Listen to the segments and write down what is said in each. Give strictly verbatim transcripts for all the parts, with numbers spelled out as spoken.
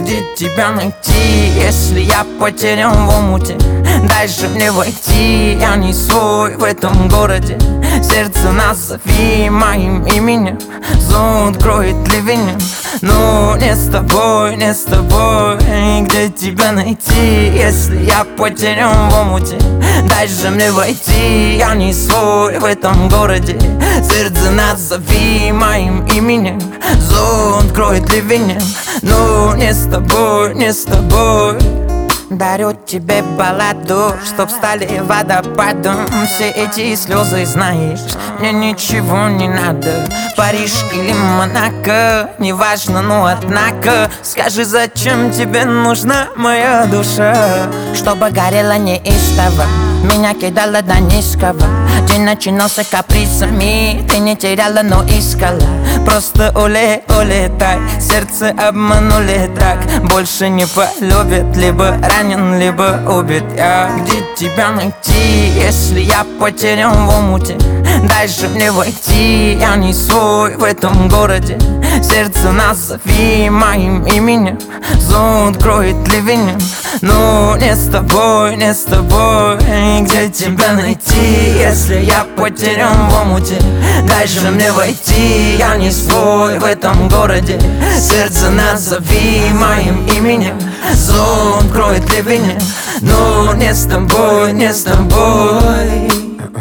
Где тебя найти, если я потерян в омуте? Дай же мне войти, я не свой в этом городе. Сердце назови моим именем, зонт кроет ливнем. Но не с тобой, не с тобой. Где тебя найти, если я потерян в омуте? Дай же мне войти, я не свой в этом городе. Сердце назови моим именем, зонт кроет ливнем. Но не с тобой, не с тобой. Дарю тебе балладу, чтоб стали водопадом все эти слезы, знаешь, мне ничего не надо. Париж или Монако, неважно, но однако скажи, зачем тебе нужна моя душа? Чтобы горела неистово, меня кидала до низкого. День начинался капризами, ты не теряла, но искала. Просто уле, улетай, сердце обманули так. Больше не полюбит, либо ранен, либо убит я. Где тебя найти, если я потерян в омуте? Дай же мне войти, я не свой в этом городе. Сердце назови моим именем, зонт кроет ливнем. Но не с тобой, не с тобой. Где тебя найти, если я потерян в омуте? Дай же мне войти, я не свой в этом городе. Сердце назови моим именем, зонт кроет ливнем. Но не с тобой, не с тобой.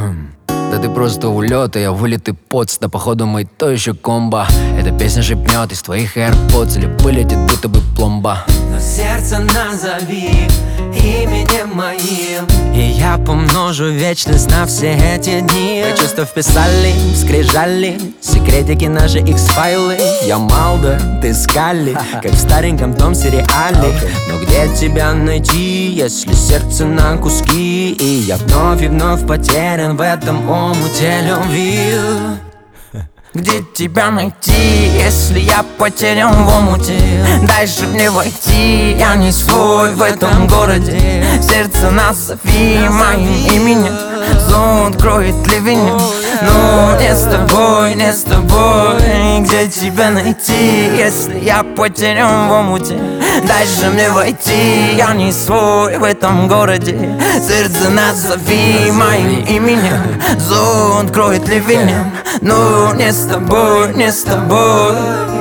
Да ты просто улет, а я вылет и поц. Да походу мы то еще комбо. Эта песня шепнет из твоих AirPods или вылетит будто бы пломба. Но сердце назови именем моим, и я помножу вечность на все эти дни. Мы чувства вписали, скрижали секретики наши X-файлы. Я Малдер, ты Скалли, как в стареньком том сериале. Но где тебя найти, если сердце на куски? И я вновь и вновь потерян в этом омуте любви. Где тебя найти, если я потерян в омуте? Дай же мне войти, я не свой в этом городе. Сердце назови моим именем, зонт кроет ливнем. Но не с тобой, не с тобой. Где тебя найти, если я потерян в омуте? Дай же мне войти, я не свой в этом городе. Сердце назови моим именем, зонт кроет ливнем. Но не с тобой, не с тобой.